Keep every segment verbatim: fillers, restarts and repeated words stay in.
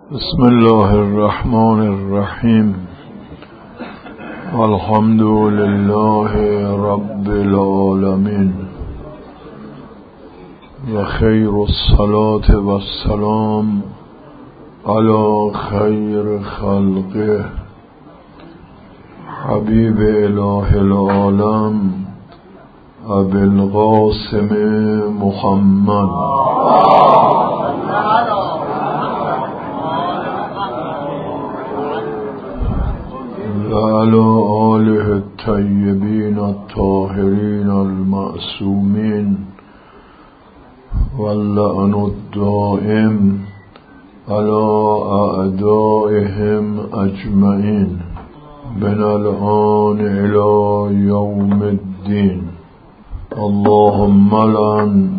بسم الله الرحمن الرحیم. الحمد لله رب العالمین و خیر الصلاة و السلام علی خیر خلقه حبیب اله العالم ابی القاسم محمد و علی آله الطیبین الطاهرین المعصومین واللعن الدائم علی اعدائهم اجمعین من الآن الی یوم الدین. اللهم لعن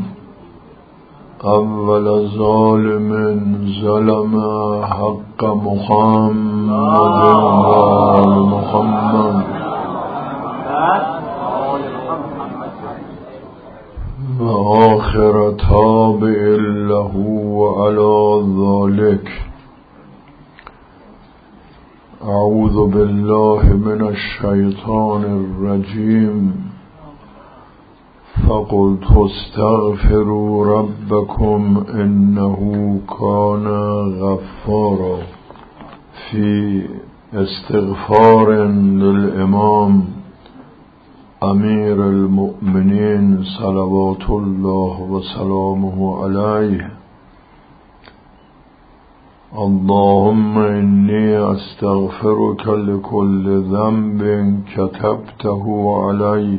اول ظالم ظلم حق محمد و آل محمد و آخر تابع له و علی ذلك. اعوذ بالله من الشیطان الرجیم. فقلت استغفروا ربكم انه كان غفارا. في استغفار للامام امیر المؤمنین صلوات الله و سلامه علیه. اللهم انی استغفرك لكل ذنب كتبته علی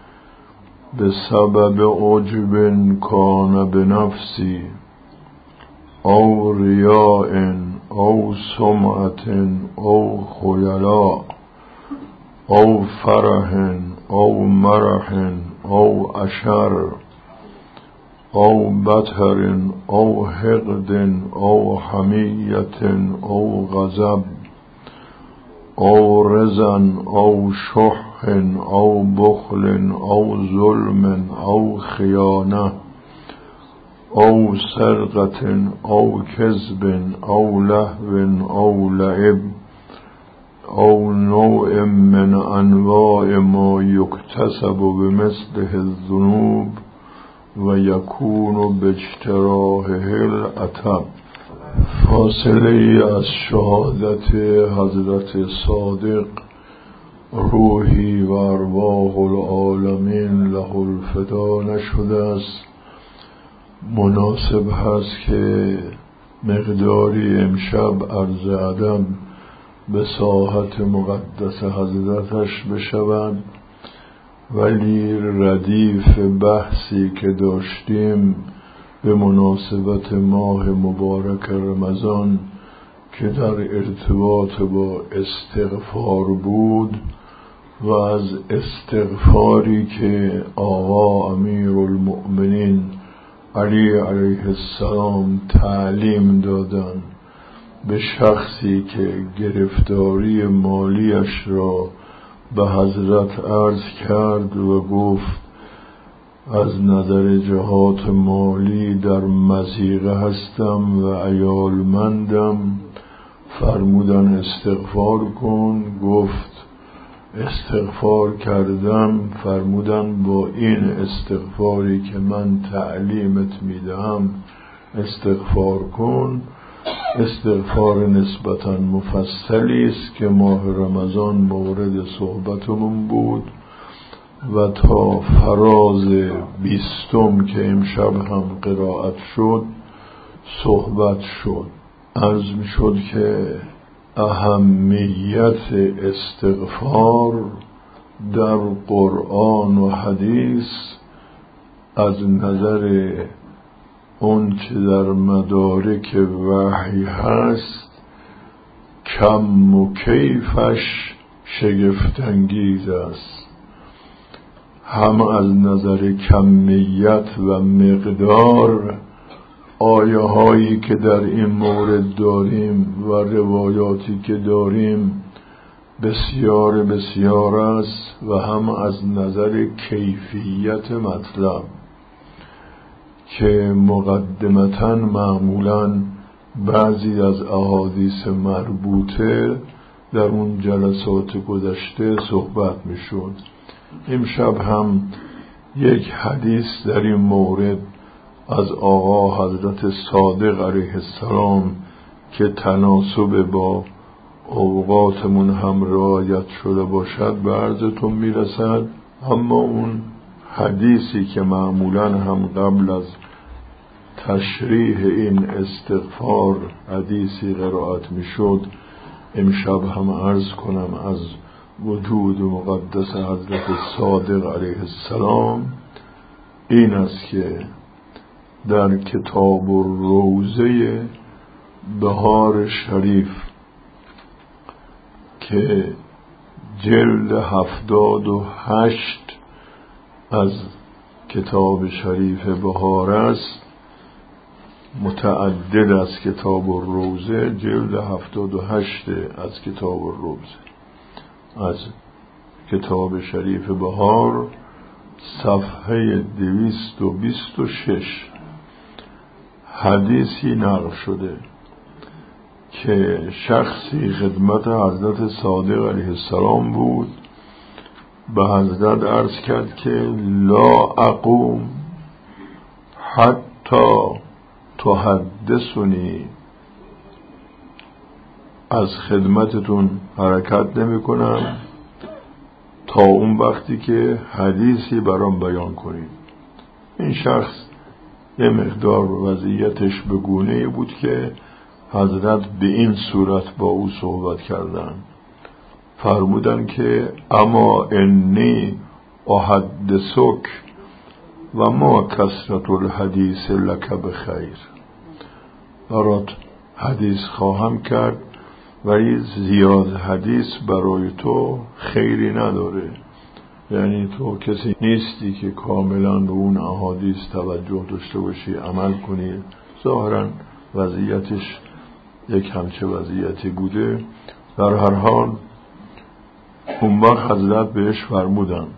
بسبب عجب كان بنفسي او رياء او سمعة او خيلاء او فرح او مرح او اشر او بطر او حقد او حمية او غضب او رضا او شح او بخل او ظلم او خیانه او سرقة او کذب او لهو او لعب او نوع من انواع ما یکتسب بمثله الذنوب و یکون باجتراحه العتب. فاصله ای از شهادت حضرت صادق روحی و ارواح العالمین له الفدا نشده است. مناسب هست که مقداری امشب عرض ادب به ساحت مقدس حضرتش بشوند، ولی ردیف بحثی که داشتیم به مناسبت ماه مبارک رمضان که در ارتباط با استغفار بود و از استغفاری که آقا امیر المؤمنین علی علیه السلام تعلیم دادن به شخصی که گرفتاری مالیش را به حضرت عرض کرد و گفت از نظر جهات مالی در مضیقه هستم و عیالمندم، فرمودن استغفار کن. گفت استغفار کردم. فرمودن با این استغفاری که من تعلیمت میدم استغفار کن. استغفار نسبتاً مفصلی است که ماه رمضان مورد صحبتمون بود و تا فراز بیستم که امشب هم قرائت شد صحبت شد. عرض می شد که اهمیت استغفار در قرآن و حدیث از نظر اون چه در مدارک وحی هست کم و کیفش شگفت‌انگیز است، هم از نظر کمیت و مقدار. آیه هایی که در این مورد داریم و روایاتی که داریم بسیار بسیار است، و هم از نظر کیفیت مطلب که مقدمتاً معمولاً بعضی از احادیث مربوطه در اون جلسات گذشته صحبت می شد. امشب هم یک حدیث در این مورد از آقا حضرت صادق علیه السلام که تناسب با اوقاتمون هم رعایت شده باشد به عرضتون میرسد. اما اون حدیثی که معمولا هم قبل از تشریح این استغفار حدیثی قرائت میشد، امشب هم عرض کنم از وجود مقدس حضرت صادق علیه السلام. این است که در کتاب الروضه بهار شریف که جلد هفتاد و هشت از کتاب شریف بهار است، متعدد از کتاب الروضه، جلد هفتاد و هشت از کتاب الروضه از کتاب شریف بهار، صفحه دویست و بیست و شش حدیثی نقل شده که شخصی خدمت حضرت صادق علیه السلام بود، به حضرت عرض کرد که لا اقوم حتی تحدثنی، از خدمتتون حرکت نمی کنم تا اون وقتی که حدیثی برام بیان کنید. این شخص یه مقدار وضعیتش به گونه‌ای بود که حضرت به این صورت با او صحبت کردن، فرمودن که اما انی احدثک و ما کثرت الحدیث لک بخیر، برات حدیث خواهم کرد ولی زیاد حدیث برای تو خیری نداره. یعنی تو کسی نیستی که کاملا به اون احادیث توجه داشته باشی، عمل کنی. ظاهرا وضعیتش یک همچه وضعیتی بوده. در هر حال اون وقت حضرت بهش فرمودن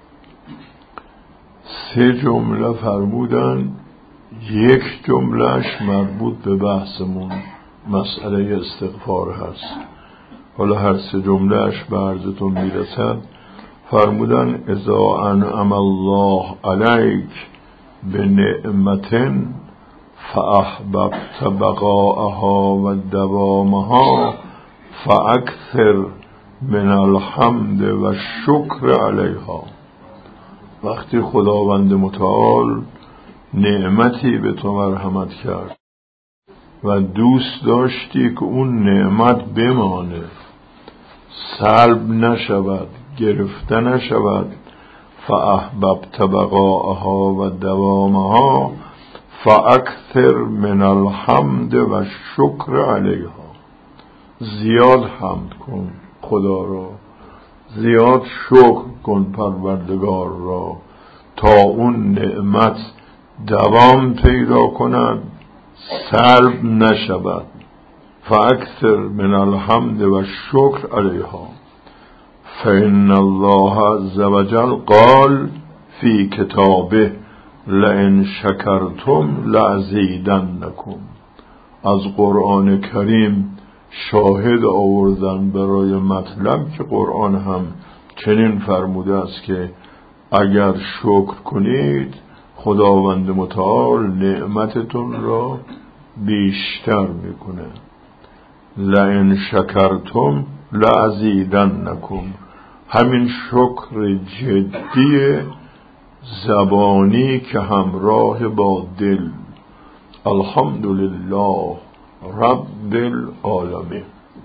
سه جمله فرمودن، یک جملهش مربوط به بحثمون مسئله استغفار هست. حالا هر سه جملهش به عرضتون میرسد. فرمودن اذا انعم الله علیک بنعمت فاحببت بقاءها و دوامها فاکثر من الحمد و الشکر علیها. وقتی خداوند متعال نعمتی به تو مرحمت کرد و دوست داشتی که اون نعمت بمانه، سلب نشود، گرفته نشود، فاحببت بقاءها و دوامها فاکثر من الحمد و الشکر علیها. زیاد حمد کن خدا را، زیاد شکر کن پروردگار را تا اون نعمت دوام پیدا کند، سلب نشود. فاکثر من الحمد و الشکر علیها فإن الله عز وجل قال فی کتابه لئن شکرتم لأزیدنکم. از قرآن کریم شاهد آوردن برای مطلب که قرآن هم چنین فرموده است که اگر شکر کنید خداوند متعال نعمتتون را بیشتر میکنه. لئن شکرتم لأزیدنکم، همین شکر جدی زبانی که همراه با دل، الحمدلله رب العالمین،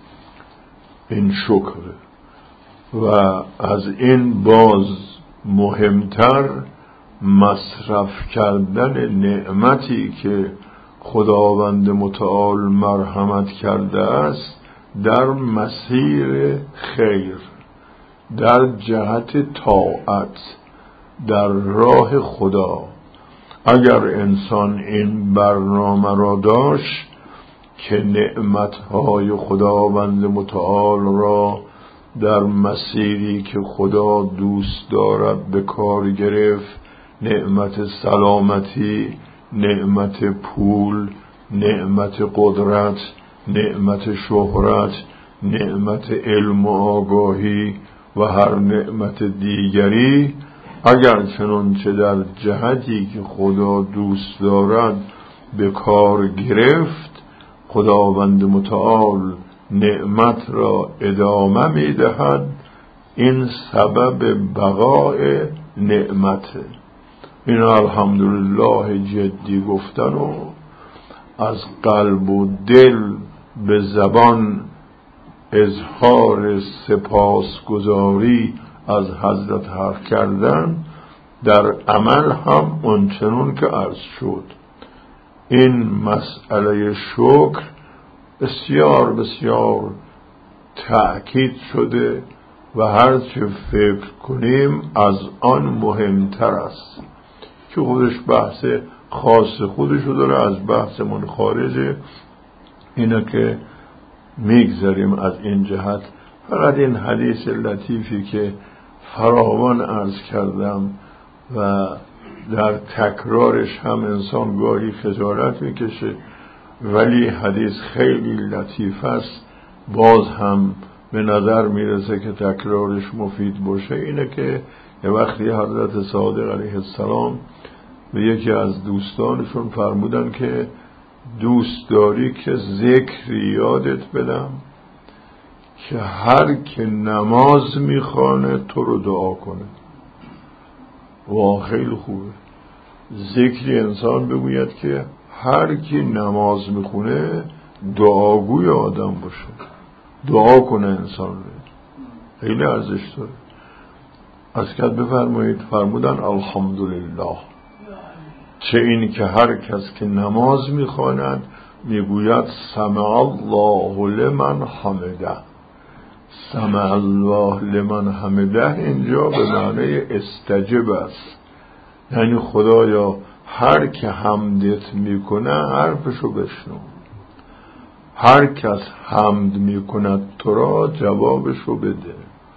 این شکر. و از این باز مهمتر مصرف کردن نعمتی که خداوند متعال مرحمت کرده است در مسیر خیر، در جهت طاعت، در راه خدا. اگر انسان این برنامه را داشت که نعمتهای خداوند متعال را در مسیری که خدا دوست دارد به کار گرفت، نعمت سلامتی، نعمت پول، نعمت قدرت، نعمت شهرت، نعمت علم و آگاهی و هر نعمت دیگری اگر چنانچه در جهتی که خدا دوست دارد به کار گرفت، خداوند متعال نعمت را ادامه می دهد. این سبب بقای نعمته. این الحمدلله جدی گفتن و از قلب و دل به زبان اظهار سپاسگزاری از حضرت حق کردن، در عمل هم آنچنان که عرض شد. این مسئله شکر بسیار بسیار تأکید شده و هرچه فکر کنیم از آن مهمتر است که خودش بحث خاص خودشو داره، از بحث من خارجه. اینه که میگذاریم از این جهت. فقط این حدیث لطیفی که فراوان عرض کردم و در تکرارش هم انسان گاهی خجالت میکشه، ولی حدیث خیلی لطیف است، باز هم به نظر میرسه که تکرارش مفید باشه. اینه که یه وقتی حضرت صادق علیه السلام به یکی از دوستانشون فرمودن که دوست داری که ذکری یادت بدم که هر که نماز میخوانه تو رو دعا کنه. وا خیلی خوبه ذکری انسان بگوید که هر کی نماز میخونه دعاگوی آدم باشه، دعا کنه انسان رو. خیلی ارزش داره. از کد بفرمایید فرمودن الحمدلله، چه این که هر کس که نماز میخواند میگوید سمع الله لمن حمده. سمع الله لمن حمده اینجا به معنی استجب است، یعنی خدایا هر که حمدت میکنه حرفشو بشنو، هر کس حمد میکند تو را جوابشو بده.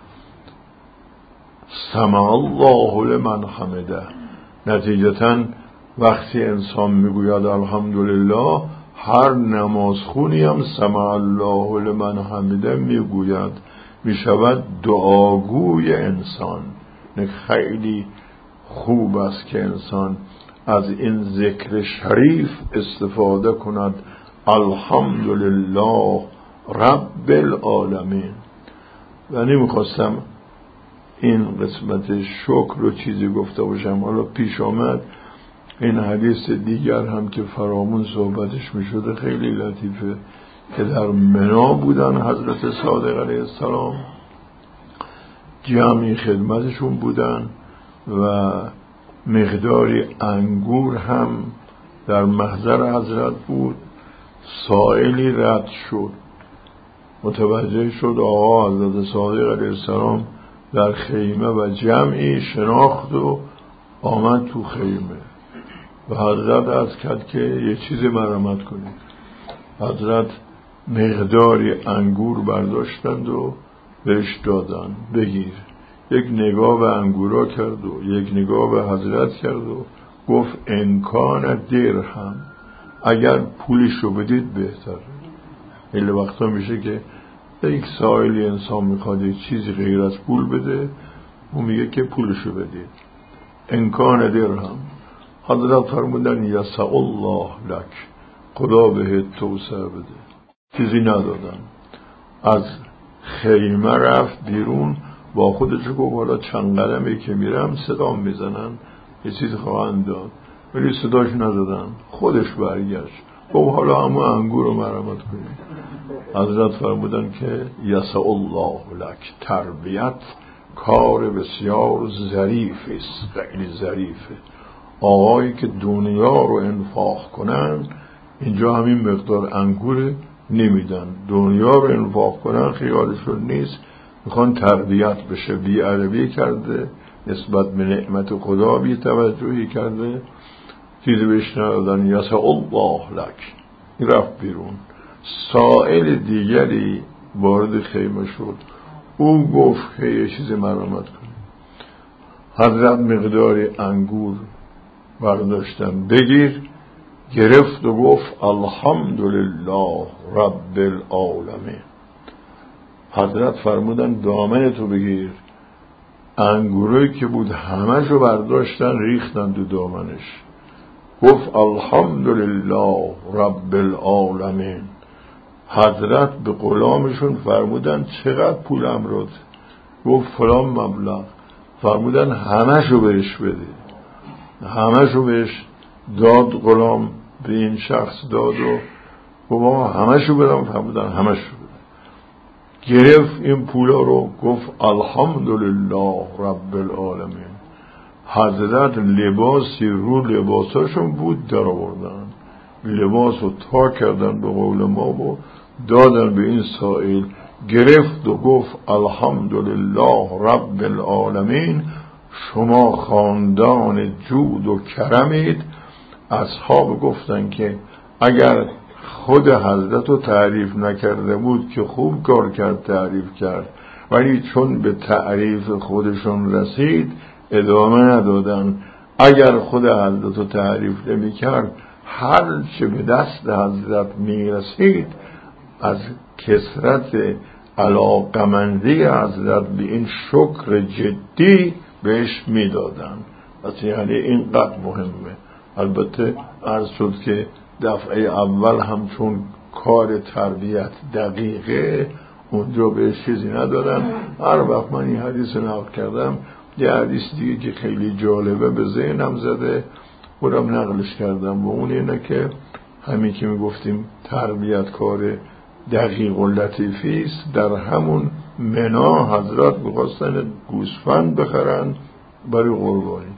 سمع الله لمن حمده. نتیجتاً وقتی انسان میگوید الحمدلله، هر نمازخونی هم سمع الله لمن حمده میگوید، میشود دعاگوی انسان. خیلی خوب است که انسان از این ذکر شریف استفاده کند. الحمدلله رب العالمین. و نمیخواستم این قسمت شکر رو چیزی گفته باشم، حالا پیش آمد. این حدیث دیگر هم که فرامون صحبتش می شده خیلی لطیفه، که در منا بودن حضرت صادق علیه السلام، جمعی خدمتشون بودن و مقداری انگور هم در محضر حضرت بود. سائلی رد شد، متوجه شد آقا حضرت صادق علیه السلام در خیمه و جمعی شناخت و آمد تو خیمه و حضرت عرض کرد که یه چیزی مرحمت کنید. حضرت مقداری انگور برداشتند و بهش دادن، بگیر. یک نگاه به انگورا کرد و یک نگاه به حضرت کرد و گفت امکان درهم، اگر پولشو بدید بهتره. خیلی وقتا میشه که یک سائلی انسان میخواد یک چیزی غیر از پول بده، اون میگه که پولشو بدید. امکان درهم. حضرت فرمودن یسع الله لک، خدا بهت توسعه بده. چیزی ندادن. از خیمه رفت بیرون، با خودش گفت حالا چند قدمی که میرم صدا میزنن یه چیز خواهند داد، ولی صداش ندادن. خودش برگشت گفت حالا همه انگور رو مرحمت کنید. حضرت فرمودن که یسع الله لک، تربیت کار بسیار ظریفی است، خیلی ظریفه. آقایی که دنیا رو انفاق کنن اینجا همین مقدار انگور نمیدن، دنیا رو انفاق کنن خیالشون نیست، میخوان تربیت بشه. بی ادبی کرده نسبت به نعمت خدا، بی توجهی کرده، چیزی بهش ندادن. یسع الله لک، رفت بیرون. سائل دیگری وارد خیمه شد، او گفت که یه چیزی مرحمت کن. حضرت مقداری انگور برداشتن، بگیر. گرفت و گفت الحمدلله رب العالمین. حضرت فرمودن دامن تو بگیر. انگورایی که بود همه‌شو برداشتن ریختن تو دامنش. گفت الحمدلله رب العالمین. حضرت به غلامشون فرمودن چقدر پولم رو؟ گفت فلان مبلغ. فرمودن همه‌شو بهش بده. همه‌شو بهش داد. غلام به این شخص داد و گفت همه‌شو بدم. فرمودن همه‌شو بده. گرفت این پولا رو گفت الحمدلله رب العالمین. حضرت لباسی رو لباساشون بود در آوردن، لباس رو تا کردن به قول ما و دادن به این سائل. گرفت و گفت الحمدلله رب العالمین، شما خاندان جود و کرمید. اصحاب گفتن که اگر خود حضرت رو تعریف نکرده بود که خوب کار کرد تعریف کرد، ولی چون به تعریف خودشون رسید ادامه ندادن. اگر خود حضرت رو تعریف نمی کرد هر چه به دست حضرت می رسید از کثرت علاقمندی حضرت به این شکر جدی بهش می دادن. پس یعنی اینقدر مهمه. البته عرض شد که دفعه اول هم چون کار تربیت دقیقه اونجا به چیزی ندادم. هر وقت من این حدیث نقل کردم یه حدیث دیگه که خیلی جالبه به ذهنم زده اونم نقلش کردم و اون اینه که همین که میگفتیم تربیت کار دقیق و لطیفی است. در همون منا حضرت می‌خواستن گوسفند بخرن برای قربانی.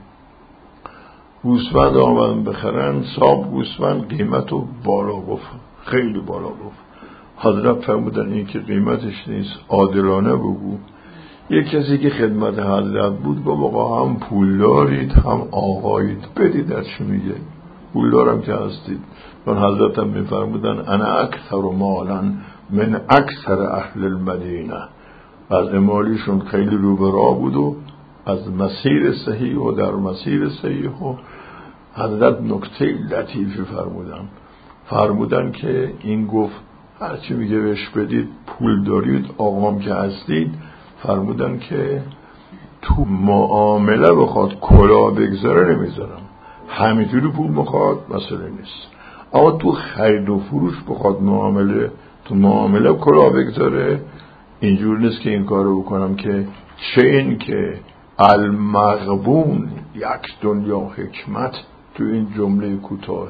گوسفند آمدن بخرن، صاحب گوسفند قیمتو بالا گفت، خیلی بالا گفت. حضرت فرمودن این که قیمتش نیست، عادلانه بگو. یک کسی که خدمت حضرت بود گفت آقا هم پولدارید هم آقایید، بدید در چی میگه، پولدارم که هستید. چون حضرت هم میفرمودن انا اکثر مالا من اکثر اهل المدینه. از امالیشون خیلی رو به راه بود و از مسیر صحیح و در مسیر صحیح. و حضرت نکته لطیفی فرمودن فرمودن که این گفت هرچی میگه بهش بدید، پول دارید، آقام که هستید. فرمودن که تو معامله بخواد کلا بگذاره نمیذارم، همینجوری پول بخواد مسئله نیست. اما تو خرید و فروش بخواد معامله تو معامله کلا بگذاره اینجور نیست که این کارو بکنم. که چه این که المغبون یک دنیا حکمت تو این جمله کوتاه،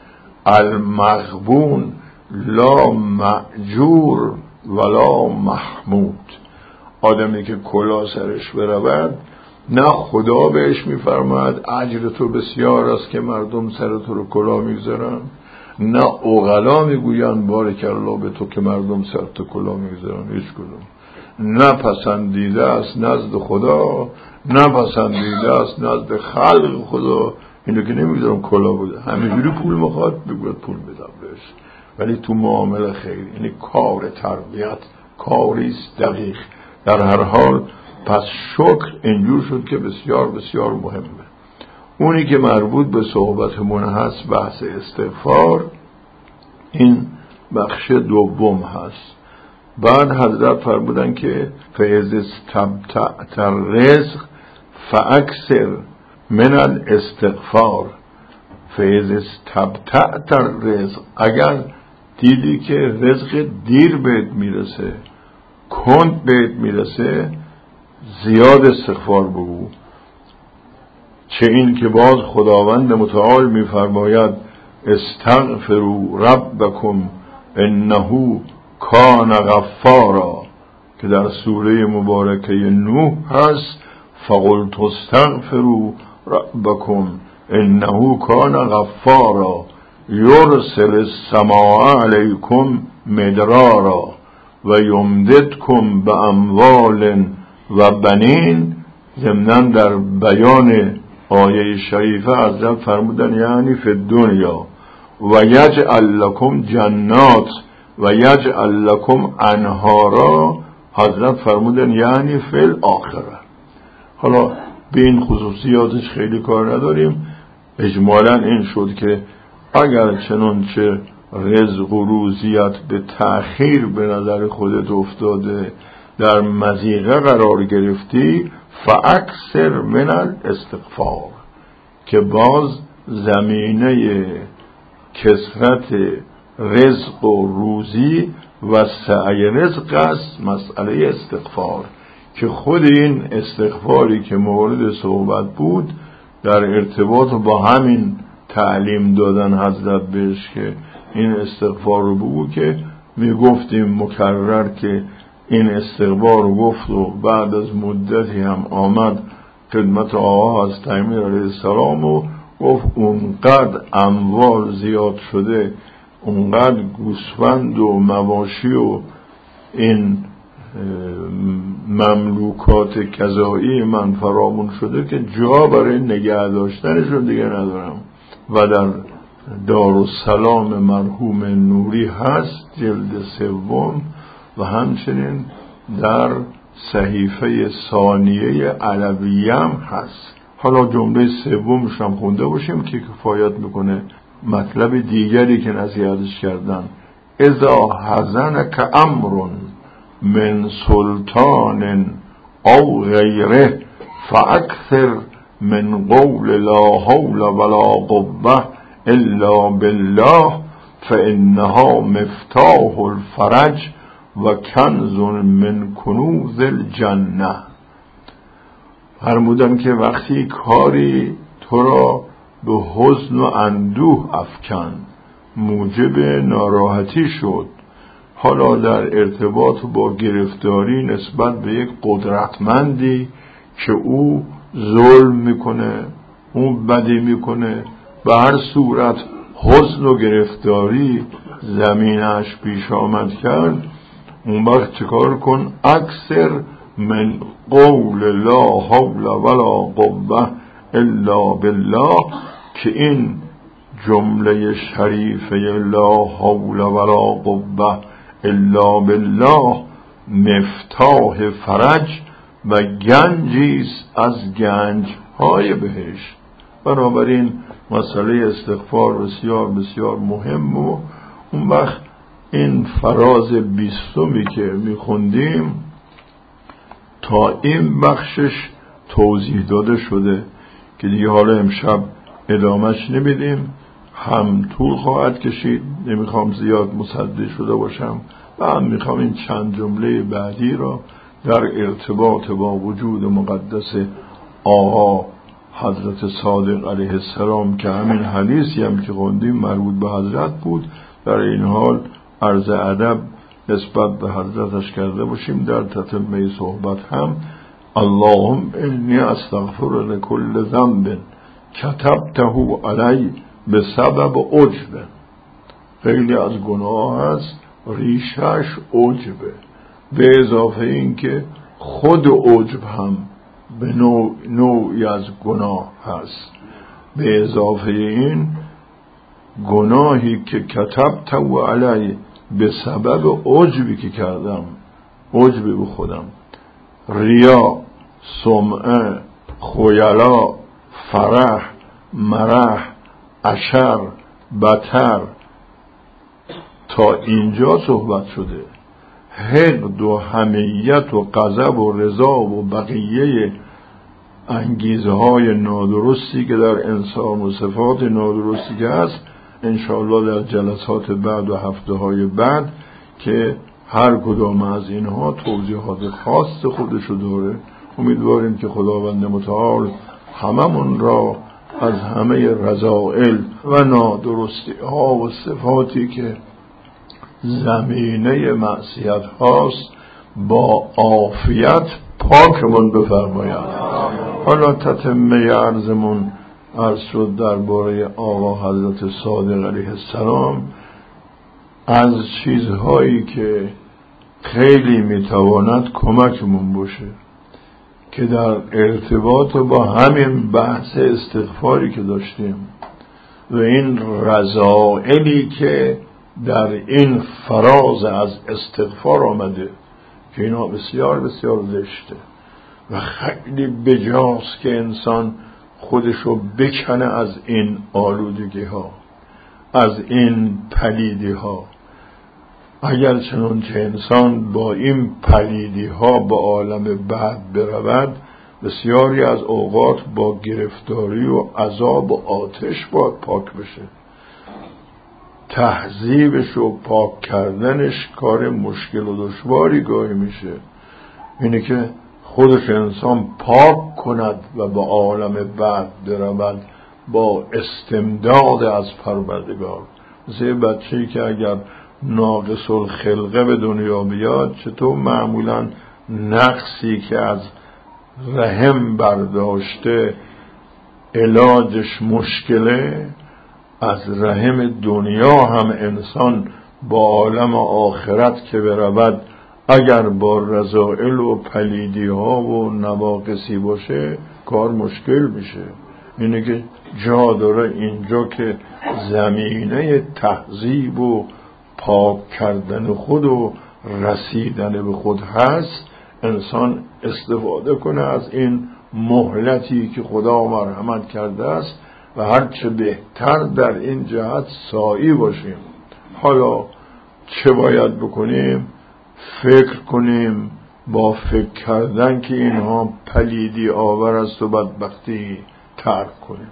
المغبون لا مأجور ولا محمود. آدمی که کلا سرش برود نه خدا بهش میفرماید اجر تو بسیار است که مردم سر تو رو کلا میگذارن، نه عقلا میگویند بارک الله به تو که مردم سر تو کلا میگذارن. هیچ کدوم نه پسندیده است نزد خدا، نه پسندیده است نزد خلق خدا. اینو که نمیدونم کلا بوده، همینجوری پول میخواد بگوید پول بدم بهش. ولی تو معامله خیر، یعنی کار تربیت کاریست دقیق. در هر حال پس شکر اینجور شد که بسیار بسیار مهمه. اونی که مربوط به صحبتمون هست بحث استغفار، این بخش دوم هست. بعد حضرت فرمودن که فَإِذَا اسْتَمْتَعْتَ الرِّزْقَ فَأَكْثِرْ مِنَ الاستغفار. فَإِذَا اسْتَمْتَعْتَ الرِّزْقَ، اگر دیدی که رزق دیر بهت میرسه، کند بهت میرسه، زیاد استغفار بگو. چه این که باز خداوند متعال میفرماید استغفروا ربکم انه کان غفارا، که در سوره مبارکه نوح هست فقلت استغفروا ربکم انه کان غفارا یرسل السماء علیکم مدرارا و یمددکم به اموال و بنین. ضمناً در بیان آیه شریفه حضرت فرمودن یعنی فی الدنیا و یجعل لکم جنات و یجعل لکم انهارا. حضرت فرمودن یعنی فی الاخره. حالا به این خصوصیاتش خیلی کار نداریم. اجمالاً این شد که اگر چنانچه رزق و روزیت به تأخیر به نظر خودت افتاده، در مضیقه قرار گرفتی، فاکثر من الاستغفار، که باز زمینه کثرت رزق و روزی و سعی رزق است مسئله استغفار، که خود این استغفاری که مورد صحبت بود در ارتباط با همین تعلیم دادن حضرت بهش که این استغفار رو بگو، که میگفتیم مکرر که این استغفار رو گفت و بعد از مدتی هم آمد خدمت آقا از تیمور علیه السلام و گفت اونقدر اموال زیاد شده، اونقدر گوسفند و مواشی و این مملوکات کذایی من فرامون شده که جا برای نگه داشتنشون دیگه ندارم. و در دارالسلام مرحوم نوری هست جلد سوم و همچنین در صحیفه ثانیه علویه هم هست. حالا جمله سومش هم خونده باشیم که کفایت میکنه. مطلب دیگری که نصیحتش کردن، اذا حزنک امر من سلطان او غیره فاکثر من قول لا حول ولا قوة الا بالله فانها مفتاح الفرج و کنز من کنوز الجنه. فرمودن که وقتی کاری تو را به حزن و اندوه افکن، موجب ناراحتی شد، حالا در ارتباط با گرفتاری نسبت به یک قدرتمندی که او ظلم میکنه، اون بدی میکنه، به هر صورت حزن و گرفتاری زمینش پیش آمد کرد، اون وقت چکار کن؟ اکثر من قول لا حول ولا قوة الا بالله، که این جمله شریفه لا حول ولا قوة الا بالله مفتاح فرج و گنجیست از گنجهای بهشت. بنابراین مسئله استغفار بسیار بسیار مهم. و اون وقت این فراز بیستمی که میخوندیم تا این بخشش توضیح داده شده که دیگه حالا امشب ادامهش نمیدیم، هم طول خواهد کشید، نمیخوام زیاد مصدق شده باشم و هم میخوام این چند جمله بعدی را در ارتباط با وجود مقدس آقا حضرت صادق علیه السلام که همین حدیثی هم که خوندیم مربوط به حضرت بود، در این حال عرض ادب نسبت به حضرتش کرده باشیم. در تتمه صحبت هم اللهم انی استغفر لکل ذنب کتبته علی به سبب عجب. خیلی از گناه هست ریشش عجبه، به اضافه این که خود عجب هم به نوع نوعی از گناه هست. به اضافه این گناهی که کتبته علی به سبب عجبی که کردم، عجبی به خودم، ریا، سمعه، خیلا، فرح، مرح، عشر، بطر، تا اینجا صحبت شده. حقد و حمیت و غضب و رضا و بقیه انگیزه های نادرستی که در انسان و صفات نادرستی که هست، انشاءالله در جلسات بعد و هفته های بعد که هر کدام از اینها توضیحات خاص خودشو داره، امیدواریم که خداوند متعال هممون را از همه رذائل و نادرستی ها و صفاتی که زمینه معصیت هاست با عافیت پاکمون بفرماید. حالا تتمه عرضمون عرض شد درباره آقا حضرت صادق علیه السلام از چیزهایی که خیلی میتواند کمکمون باشه که در ارتباط با همین بحث استغفاری که داشتیم و این رذائلی که در این فراز از استغفار آمده که اینا بسیار بسیار زشته و خیلی بجاست که انسان خودشو بکنه از این آلودگی ها. از این پلیدی ها. اگر چنانچه انسان با این پلیدی ها به عالم بعد برود، بسیاری از اوقات با گرفتاری و عذاب و آتش باید پاک بشه. تهذیبش و پاک کردنش کار مشکل و دشواری گاهی میشه. اینه که خودش انسان پاک کند و به عالم بعد برود با استمداد از پروردگار. مثل بچه‌ای که اگر ناقص الخلقه به دنیا بیاد، چطور معمولا نقصی که از رحم برداشته علاجش مشکله، از رحم دنیا هم انسان با عالم آخرت که برود اگر با رذائل و پلیدی ها و نواقصی باشه کار مشکل میشه. اینه که جا داره اینجا که زمینه تهذیب و پاک کردن خود و رسیدن به خود هست، انسان استفاده کنه از این مهلتی که خدا مرحمت کرده است و هرچه بهتر در این جهت سعی باشیم. حالا چه باید بکنیم؟ فکر کنیم، با فکر کردن که اینها پلیدی آور است و بدبختی ترک کنیم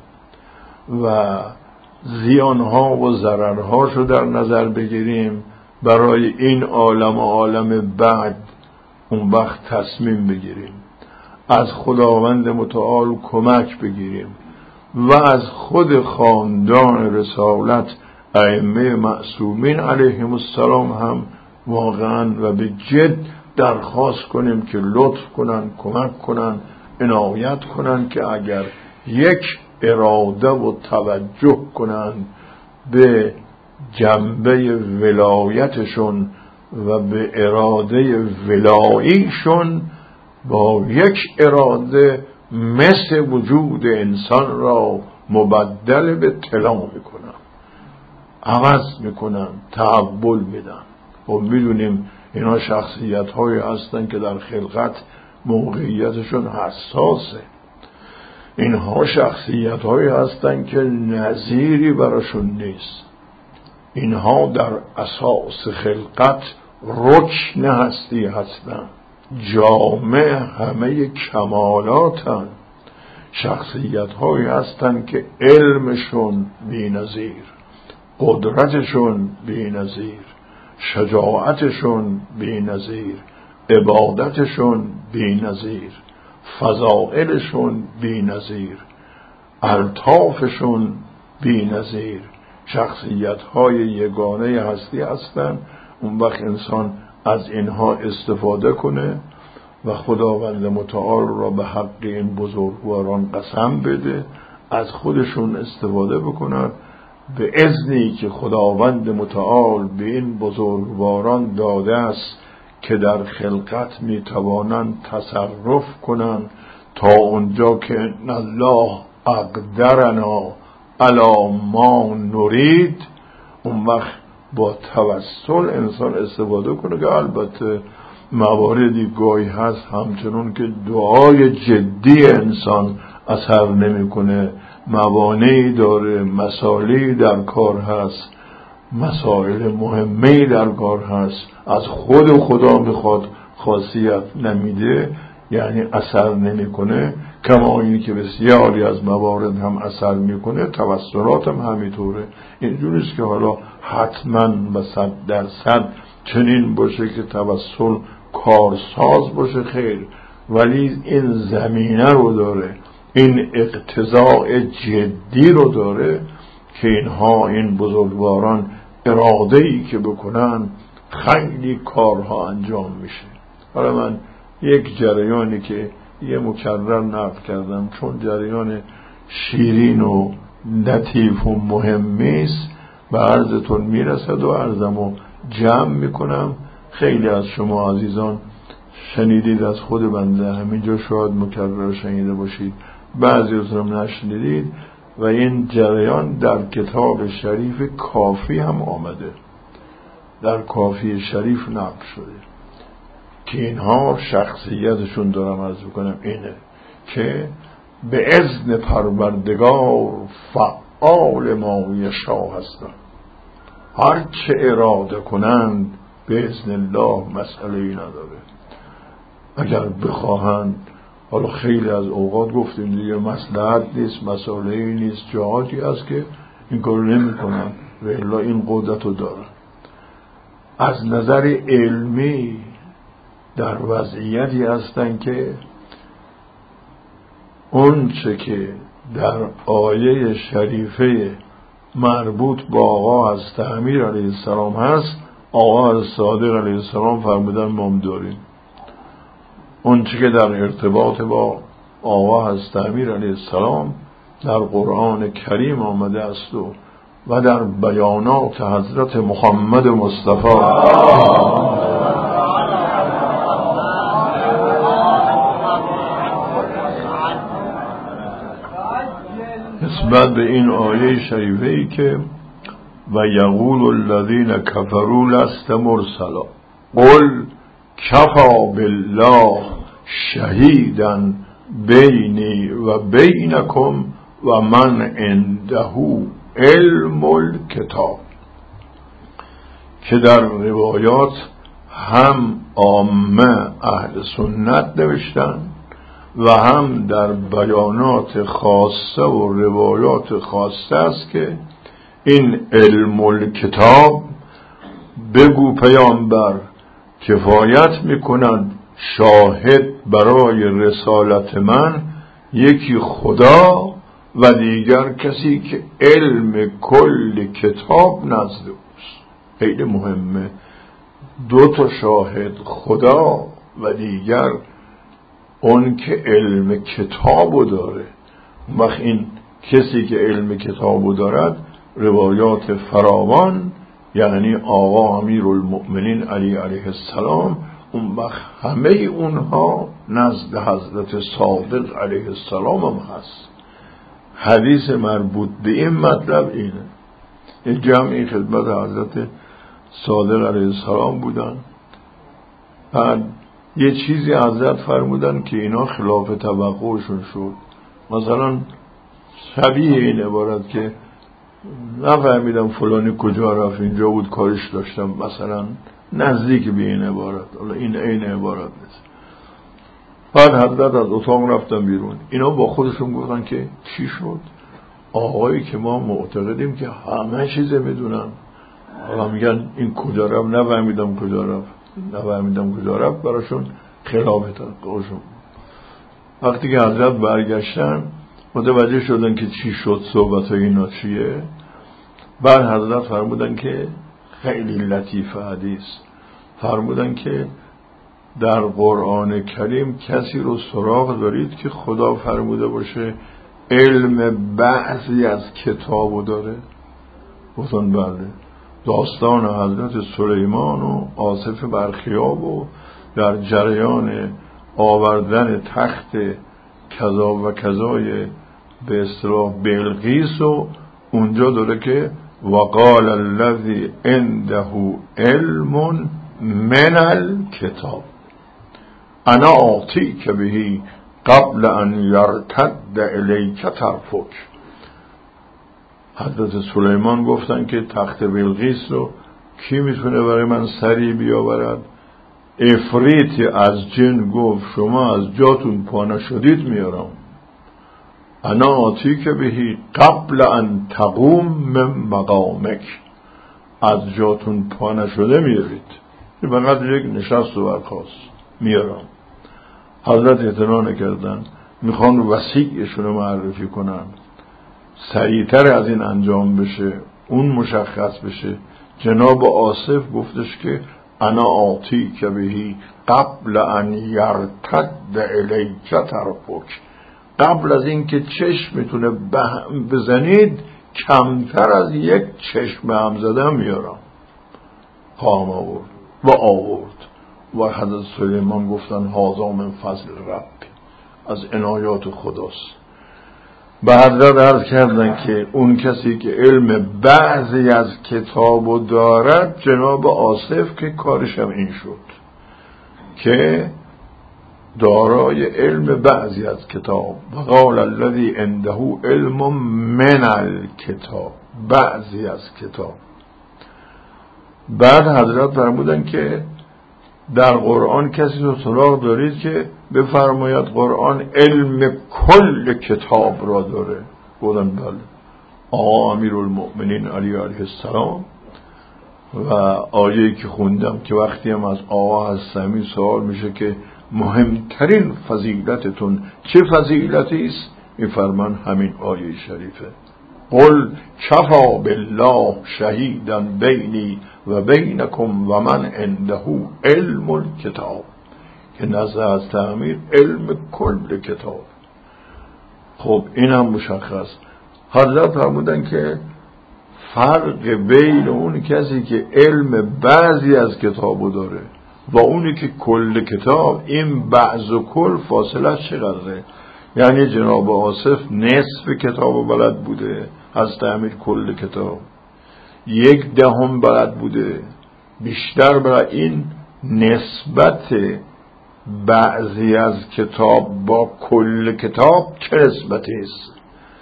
و زیانها و ضررهاشو در نظر بگیریم، برای این عالم و عالم بعد اون وقت تصمیم بگیریم، از خداوند متعال کمک بگیریم و از خود خاندان رسالت ائمه معصومین علیهم السلام هم واقعا و به جد درخواست کنیم که لطف کنن، کمک کنن، عنایت کنن که اگر یک اراده و توجه کنن به جنبه ولایتشون و به اراده ولاییشون، با یک اراده مثل وجود انسان را مبدل به طلا میکنن، عوض میکنن، تحول میدن. و میدونیم اینا شخصیت هایی هستن که در خلقت موقعیتشون حساسه. اینها شخصیت هایی هستن که نظیری براشون نیست. اینها در اساس خلقت رکن هستی هستن، جامع همه کمالاتن. شخصیت هایی هستن که علمشون بی نظیر، قدرتشون بی نظیر، شجاعتشون بی نظیر، عبادتشون بی نظیر، فضائلشون بی نظیر، الطافشون بی نظیر. شخصیت های یگانه هستی هستند. اون وقت انسان از اینها استفاده کنه و خداوند متعال را به حق این بزرگواران قسم بده، از خودشون استفاده بکنن به اذنی که خداوند متعال به این بزرگواران داده است که در خلقت میتوانند تصرف کنند تا اونجا که ان الله اقدرنا علی ما نرید. اون وقت با توسل انسان استفاده کنه که البته مواردی گاهی هست همچنون که دعای جدی انسان اثر نمیکنه، موانعی داره، مسائلی در کار هست، مسائل مهمی در کار هست، از خود خدا میخواد خاصیت نمیده، یعنی اثر نمیکنه. کما اینی که بسیاری از موارد هم اثر میکنه، توسلات هم همینطوره. اینجوریست که حالا حتما و صد درصد چنین باشه که توسل کارساز باشه، خیر، ولی این زمینه رو داره، این اقتضاء جدی رو داره که اینها، این بزرگواران، اراده‌ای که بکنن خیلی کارها انجام میشه. حالا من یک جریانی که یه مکرر نقل کردم چون جریان شیرین و لطیف و مهمی است به عرضتون میرسد و عرضمو جمع میکنم. خیلی از شما عزیزان شنیدید از خود بنده، همینجا شاید مکرر شنیده باشید، بعضی از هم نشنیدید و این جریان در کتاب شریف کافی هم آمده، در کافی شریف نقل شده که اینها شخصیتشون دارم عرض بکنم اینه که به اذن پروردگار فعال ما یشاء هستن. هر چه اراده کنند به اذن الله مسئله‌ای نداره. اگر بخواهند، حالا خیلی از اوقات گفتیم دیگه مصلحت نیست، مسئله‌ای نیست، جهاتی هست که این کارو نمی‌کنن و الا این قدرت رو دارن. از نظر علمی در وضعیتی هستن که اون چه که در آیه شریفه مربوط با آقا از تعمیر علیه السلام هست، آقا از صادق علیه السلام فرمودن ما هم داریم. اون چه که در ارتباط با آقا از تعمیر علیه السلام در قرآن کریم آمده است و و در بیانات حضرت محمد مصطفی نسبت به این آیه شریفه ای که و یقول الذین کفروا لست مرسلا قل کفا بالله شهیدا بینی و بینکم و من عنده علم الکتاب، که در روایات هم عامه اهل سنت نوشتن و هم در بیانات خاصه و روایات خاصه است که این علم الکتاب بگو پیامبر کفایت میکند شاهد برای رسالت من یکی خدا و دیگر کسی که علم کل کتاب نزد اوست. خیلی مهمه، دو تا شاهد، خدا و دیگر اون که علم کتابو داره. وقت این کسی که علم کتابو دارد روایات فراوان، یعنی آقا امیرالمؤمنین علی علیه السلام، اون وقت همه اونها نزد حضرت صادق علیه السلام هم هست. حدیث مربوط به این مطلب اینه. این جمعی خدمت حضرت صادق علیه السلام بودن، بعد یه چیزی حضرت فرمودن که اینا خلاف توقعشون شد. مثلا شبیه این عبارت که نفهمیدم فلانی کجا رفت، اینجا بود کارش داشتم، مثلا نزدیک به این عبارت، حالا این عین عبارت نیست. بعد حضرت از اتاق رفتن بیرون، اینا با خودشون گفتن که چی شد؟ آقایی که ما معتقدیم که همه چیزه میدونن، حالا میگن این کجا رفت، نفهمیدم کجا رفت نفهمیدم کجا رفت براشون خلاف توقعشون. وقتی که حضرت برگشتن متوجه شدن که چی شد، صحبت اینا چیه. بعد حضرت فرمودن که خیلی لطیف حدیث، فرمودن که در قرآن کریم کسی رو سراغ دارید که خدا فرموده باشه علم بعضی از کتابو داره؟ گفتن بله. داستان حضرت سلیمان و آصف برخیاب و در جریان آوردن تخت کذا و کذای به اصطلاح بلقیس و اونجا داره که وقال الذی عنده علم من الکتاب انا آتیک به قبل ان یرتد الیک طرفک. حضرت سلیمان گفتن که تخت بلقیس رو کی میتونه برای من سری بیاورد؟ افریتی از جن گفت شما از جاتون پا نشدید میارم. انا آتیک به قبل ان تقوم من مقامک، از جاتون پا نشده میارید، فقط یک نشست و برخاست میارم. حضرت اعتنا نکردن، میخوان وسیعشون رو معرفی کنن، سریعتر از این انجام بشه، اون مشخص بشه. جناب آصف گفتش که انا آتیک به قبل ان یرتد الیک طرفک، قبل از این که چشمتونه بزنید کمتر از یک چشم هم زدن میارم. خواهم آورد و آورد. و حضرت سلیمان گفتن هذا من فضل رب، از عنایات خداست. به حضرت عرض کردن که اون کسی که علم بعضی از کتابو دارد جناب آصف که کارش هم این شد که دارای علم بعضی از کتاب. وقال الذی عنده علم من الکتاب، بعضی از کتاب. بعد حضرت فرمودن که در قرآن کسی رو سراغ دارید که بفرماید قرآن علم کل کتاب را داره؟ گفتن بله. آقا امیرالمؤمنین علی علیه السلام و آیه‌ای که خوندم که وقتی هم از آقا هستمی سوال میشه که مهمترین فضیلتتون چه فضیلتی است، میفرمان همین آیه شریفه: قل کفا بالله شهیدا بینی و بینکم و من عنده علم الکتاب، که نزد از تعمیر علم کل کتاب. خب این هم مشخص. حضرت فرمودن که فرق بین اون کسی که علم بعضی از کتابو داره و اونی که کل کتاب، این بعض و کل فاصله چقدره؟ یعنی جناب آصف نصف کتابو بلد بوده از تعمیر کل کتاب، یک دهم بلد بوده بیشتر. برای این نسبت بعضی از کتاب با کل کتاب چه نسبتی است،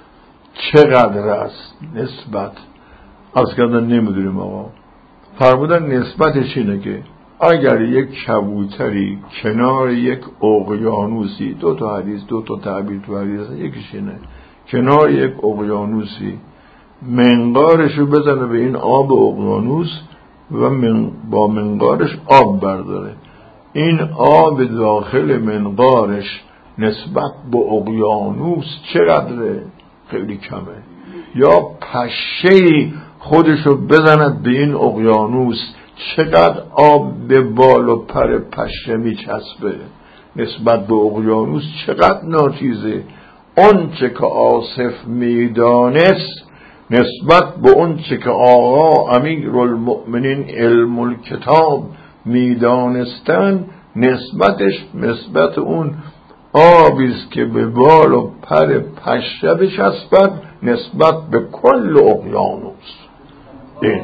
چقدر است نسبت؟ از کردن نمیدونیم آقا. فرمودن نسبتش اینه که اگر یک کبوتری کنار یک اقیانوسی، دو تا حدیث دو تا تعبیر تو حدیث، یکیش اینه، کنار یک اقیانوسی منقارشو بزنه به این آب اقیانوس و من با منقارش آب برداره، این آب داخل منقارش نسبت به اقیانوس چقدره؟ خیلی کمه. یا پشه‌ای خودشو بزند به این اقیانوس، چقدر آب به بال و پر پشه میچسبه، نسبت به اقیانوس چقدر ناچیزه. اون چه که آصف میدانست نسبت به اون چه که آقا امیرالمؤمنین علم الکتاب میدانستن، نسبتش نسبت اون آبیست که به بال و پر پشه بچسبد نسبت به کل اقیانوس. این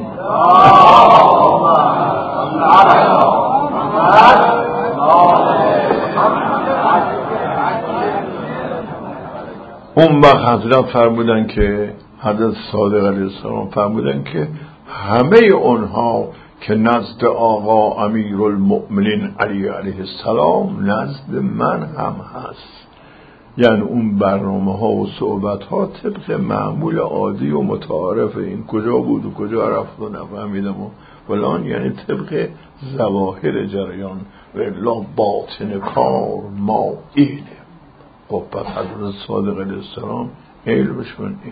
اون وقت حضرت فرمودن که حضرت صادق علیه السلام فرمودن که همه اونها که نزد آقا امیرالمؤمنین علی علیه السلام نزد من هم هست. یعنی اون برنامه ها و صحبت ها طبق معمول عادی و متعارف، این کجا بود و کجا رفت و نفهمیدم و فلان، یعنی طبق ظواهر جریان و الا باطن کار ما اینه. خب پس حضرت صادق علیه السلام علمشون این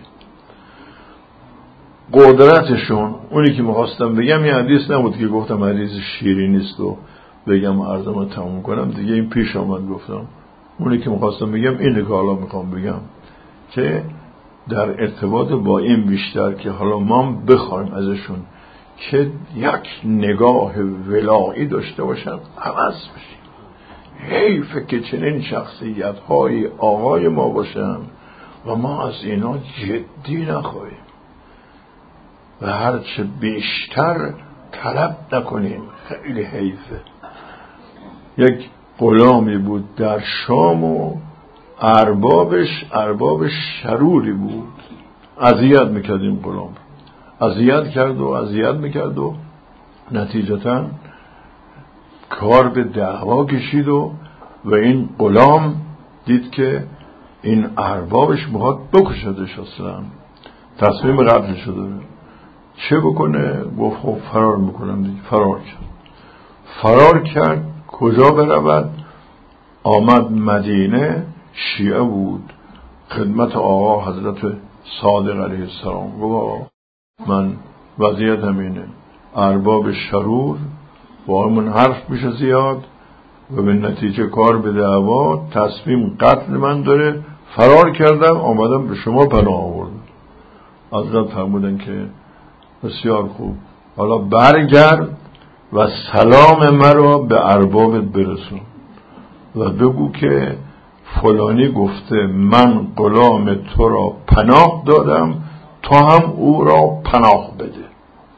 قدرتشون، اونی که میخواستم بگم یه حدیث نبود که گفتم حدیث شیری نیست و بگم عرضمو تموم کنم دیگه، این پیش آمد گفتم. اونی که میخواستم بگم اینه که حالا میخوام بگم که در ارتباط با این بیشتر که حالا ما بخوایم ازشون که یک نگاه ولایی داشته باشن عوض بشیم. حیفه که چنین شخصیت های آقای ما باشن و ما از اینا جدی نخواهیم و هرچه بیشتر طلب نکنیم. خیلی حیفه. یک غلامی بود در شام و اربابش ارباب شروری بود، اذیت میکرد این غلام، اذیت کرد و اذیت میکرد و نتیجتا کار به دعوا کشید و و این غلام دید که این اربابش میخواد بکشدش، اصلا تصمیم قتل شده. چه بکنه؟ گفت خب فرار میکنم دیگه. فرار کرد فرار کرد کجا برود؟ آمد مدینه. شیعه بود، خدمت آقا حضرت صادق علیه السلام گفت من وضعیتم اینه، ارباب شرور با همون حرف میشه زیاد و به نتیجه کار به دعوا، تصمیم قتل من داره. فرار کردم آمدم به شما پناه آوردم. حضرت فرمودن که بسیار خوب، حالا برگرد و سلام مرا به اربابت برسون و بگو که فلانی گفته من غلام تو را پناه دادم، تو هم او را پناه بده.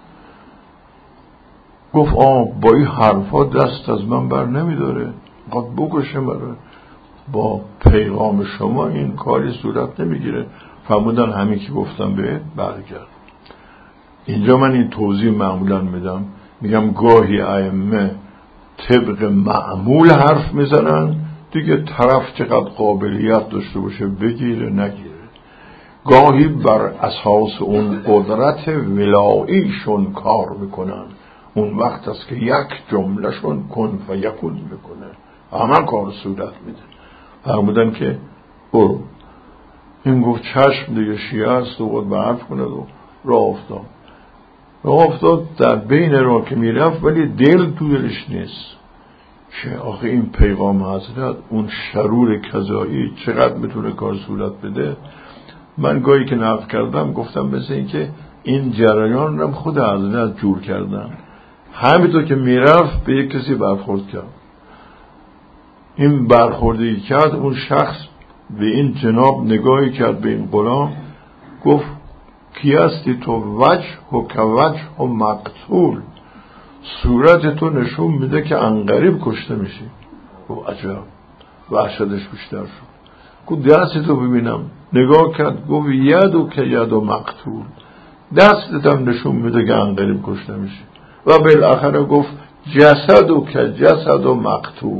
گفت آه با این حرفا دست از من بر نمیداره، قد بکشه مرا، با پیغام شما این کاری صورت نمیگیره. فرمودن همین که گفتم بهت برگرد. اینجا من این توضیح معمولا میدم میگم گاهی ائمه طبق معمول حرف میزنن دیگه، طرف چقدر قابلیت داشته باشه بگیره نگیره. گاهی بر اساس اون قدرت ولاییشون کار میکنن، اون وقت است که یک جملهشون کن و یکون میکنه، همه کار صورت میده. فرمودن که برو. این گفت چشم دیگه، شیعه است و خود به حرف کنه و راه افتاد. راه افتاد در بین راه که میرفت ولی دل تو دلش نیست که آخه این پیغام حضرت اون شرور کذایی چقدر میتونه کار صورت بده. من گاهی که نقل کردم گفتم مثل این که این جریان رو خود حضرت جور کردن. همینطور که میرفت به یک کسی برخورد کرد، این برخوردی کرد، اون شخص به این جناب نگاهی کرد به این غلام، گفت کی هستی تو؟ وجه و که وجه و مقتول، صورت تو نشون میده که انقریب کشته میشی. گفت عجب، وحشتش بیشتر شد. گفت دست تو ببینم. نگاه کرد، گفت ید و که ید و مقتول، دستت هم نشون میده که انقریب کشته میشی. و بالاخره گفت جسد و که جسد و مقتول،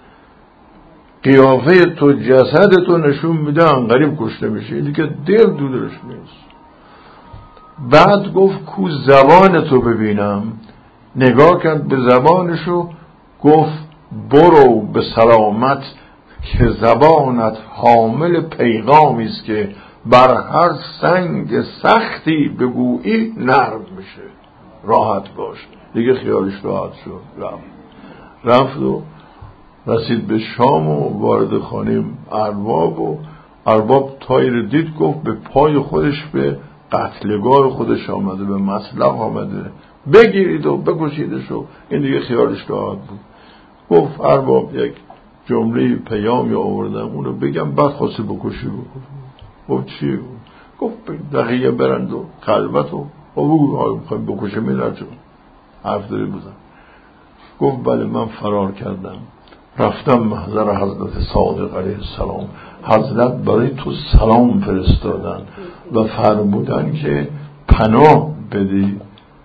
قیافه تو جسد تو نشون میده انقریب کشته میشی. اینی که دل دودرش نیست. بعد گفت کو زبان تو ببینم. نگاه کرد به زبانشو، گفت برو به سلامت که زبانت حامل پیغامی است که بر هر سنگ سختی بگویی نرم میشه. راحت باش. دیگه خیالش راحت شد. رفت رفت و رسید به شام و وارد خانه ارباب و ارباب تایر دید، گفت به پای خودش به قتلگاه خودش آمده، به مسلخ آمده، بگیرید و بکشیدش. و این دیگه خیالش راحت بود. گفت ارباب یک جمله پیامی آوردم اونو بگم بعد خواستی بکشی بکن. گفت چی؟ گفت دقیقه برند و خلوت و بگو میخوایم بکشه میرد جون حرف داری بودم. گفت بله من فرار کردم، رفتم محضر حضرت صادق علیه السلام. حضرت برای تو سلام فرستادن و فرمودن که پناه بدی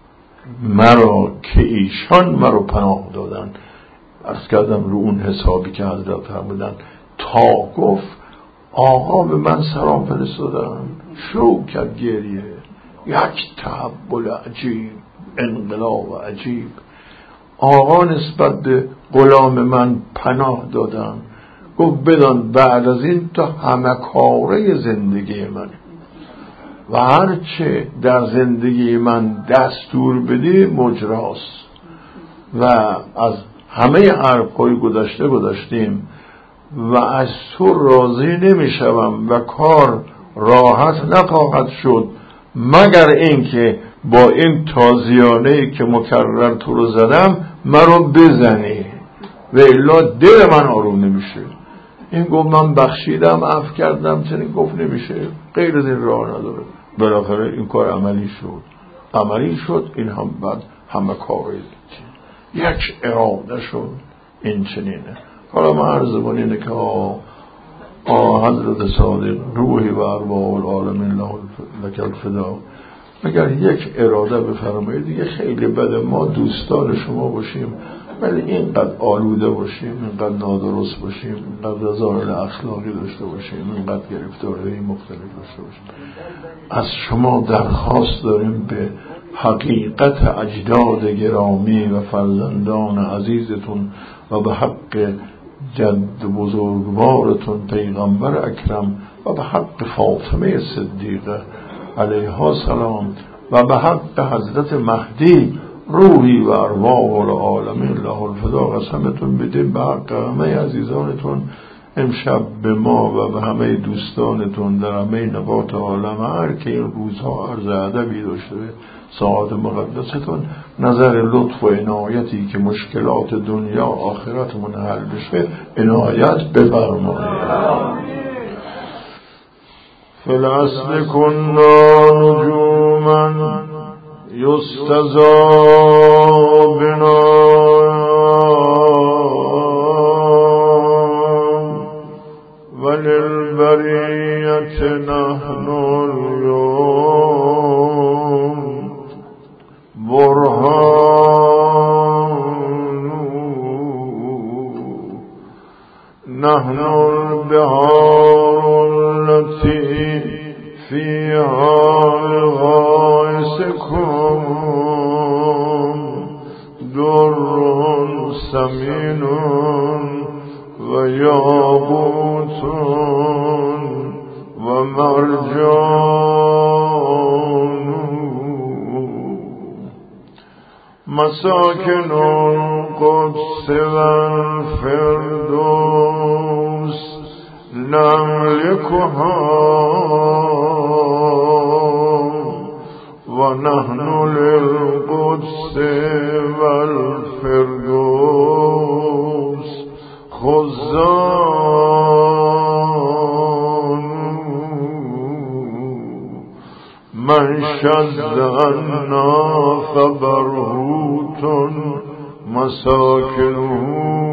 مرا که ایشان مرا پناه دادن. عرض کردم رو اون حسابی که حضرت فرمودن تا گفت آقا به من سلام فرستادن، شروع کرد گریه. یک تحول عجیب، انقلاب عجیب. آقا نسبت به غلام من پناه دادن. گفت بدان بعد از این تا همه کاره زندگی من و هرچه در زندگی من دستور بدی مجراست و از همه حرف‌های گذشته گذاشتیم و از تو راضی نمیشوم و کار راحت نخواهد شد مگر اینکه با این تازیانه‌ای که مکرر تو رو زدم مرا بزنی و الا دل من آروم نمیشه. این گفت من بخشیدم، عفو کردم. چنین گفت نمیشه، غیر از این راه نداره. بالاخره این کار عملی شد عملی شد این هم بعد همه کاری یک اراده شد. این چنینه. حالا من عرض اینه که آه آه حضرت صادق روحی و ارواح العالمین لک الفدا، اگر یک اراده بفرمایید دیگه خیلی بده ما دوستان شما باشیم ولی اینقدر آلوده باشیم، اینقدر نادرست باشیم، اینقدر رذائل اخلاقی داشته باشیم، اینقدر گرفتاری مختلف داشته باشیم. از شما درخواست داریم به حقیقت اجداد گرامی و فرزندان عزیزتون و به حق جد بزرگوارتون پیغمبر اکرم و به حق فاطمه صدیقه علیها السلام و به حق حضرت مهدی روحی و ارواح العالمین له الفدا قسمتون بدیم به حق همه عزیزانتون امشب به ما و به همه دوستانتون در همه نقاط عالم هر که این روزها عرض ادبی داشته ساعت مقدستون نظر لطف و عنایتی که مشکلات دنیا آخرتمون حل بشه عنایت بفرمایید. فالاصل كنا نجوما يستزى بنا وللبرية نحن اليوم برهان نحن البحار التي فيها غائسكم در ثمین و یاقوت و مرجان مساکن القدس و الفردوس نملكها ونحن للقدس والفردوس خزان من شد عنا فبرهوت مساكنه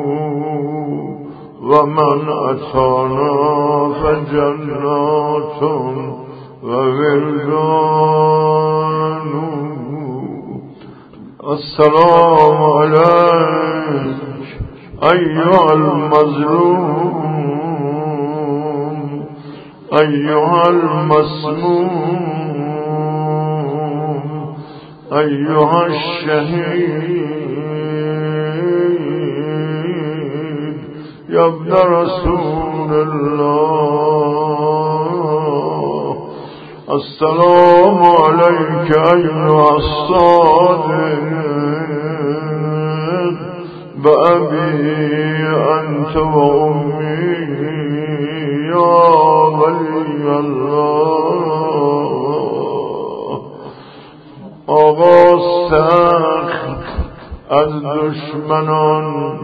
ومن أتانا فجنات وولدان السلام عليك أيها المظلوم أيها المسموم أيها الشهيد يا ابن رسول الله السلام عليك أيها الصادق بأبي أنت وأمي يا ولي الله آقا سخت از دشمنان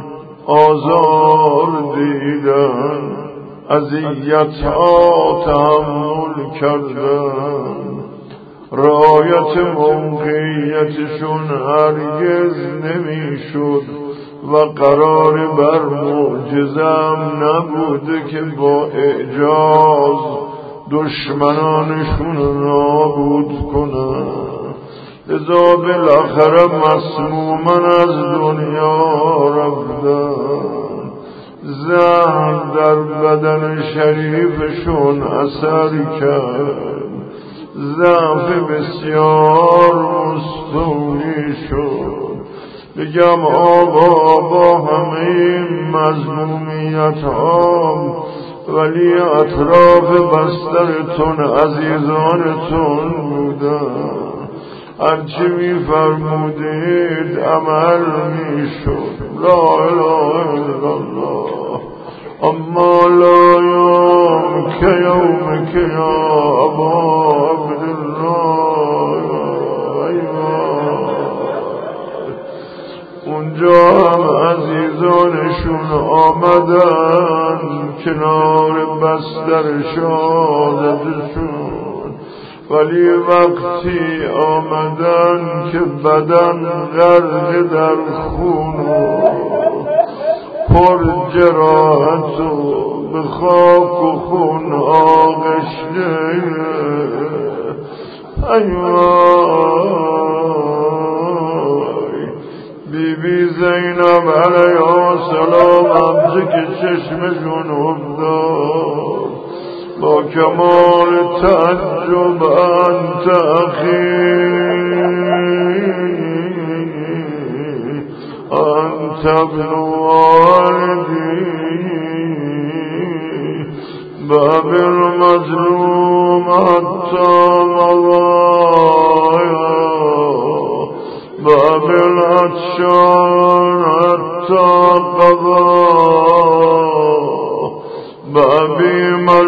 آزار دیدن اذیت ها تحمل کردن رعایت موقعیتشون هرگز نمیشد و قرار بر معجزم نبوده که با اعجاز دشمنانشون نابود کنن لذا بالاخره مسمومن از دنیا رفتن زهر در بدن شریفشون اثر کرد ضعف بسیار مستولی شد بگم آقا با همه این مظلومیت ها ولی اطراف بسترتون عزیزانتون بودن هرچی می فرمودید عمل می شد لا اله الا الله اما لا یوم که یوم که یا ابا عبدالله اونجا هم عزیزانشون آمدن کنار بستر شهادتشون ولی وقتی آمدن که بدن غرق در خون و پر جراحت و به خاک و خون آغشته ایوای بی بی زینب علیه السلام همچه که چشمشون افتاد با کمال تعجب انت اخی انت ابن والدی باب المظلوم حتی مضایا باب العطشان حتی قضا بابی مظلوم